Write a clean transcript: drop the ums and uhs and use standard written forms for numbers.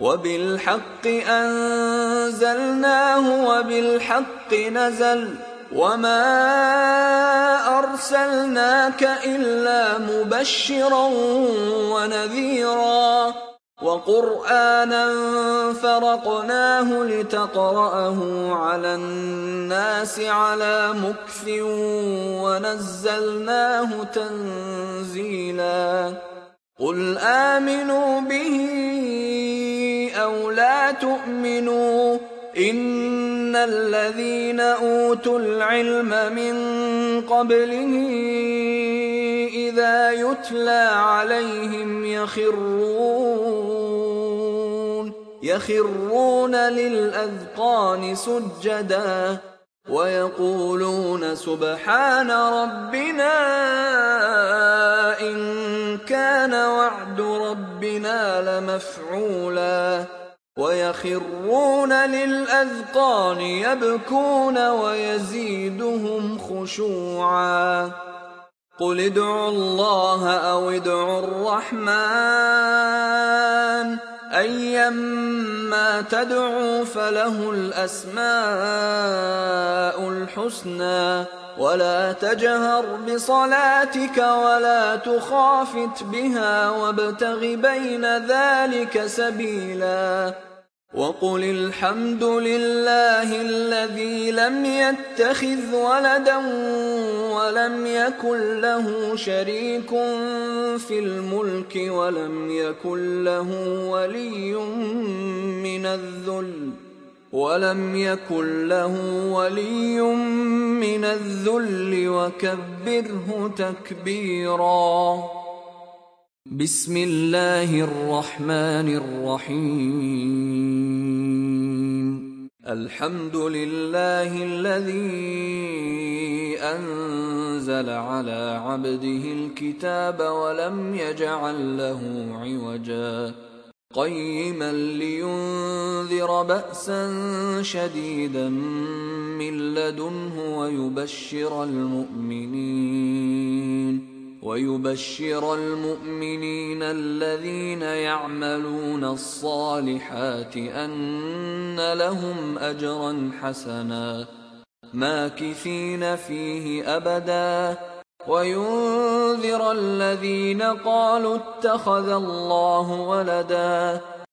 وبالحق أنزلناه وبالحق نزل وما أرسلناك إلا مبشرا ونذيرا وقرآنا فرقناه لتقرأه على الناس على مكث ونزلناه تنزيلا قل آمنوا به أو لا تؤمنوا إن الذين أوتوا العلم من قبله إذا يتلى عليهم يخرون للأذقان سجدا ويقولون سبحان ربنا إن كان وعد ربنا لمفعولا ويخرون للأذقان يبكون ويزيدهم خشوعا قل ادعوا الله أو ادعوا الرحمن أيما تدعوا فله الأسماء الحسنى ولا تجهر بصلاتك ولا تخافت بها وابتغ بين ذلك سبيلا وقل الحمد لله الذي لم يتخذ ولدا ولم يكن له شريك في الملك ولم يكن له ولي من الذل وكبره تكبيرا بسم الله الرحمن الرحيم الحمد لله الذي أنزل على عبده الكتاب ولم يجعل له عوجا قيما لينذر بأسا شديدا من لدنه ويبشر المؤمنين الذين يعملون الصالحات أن لهم أجرا حسنا ماكثين فيه أبدا وينذر الذين قالوا اتخذ الله ولدا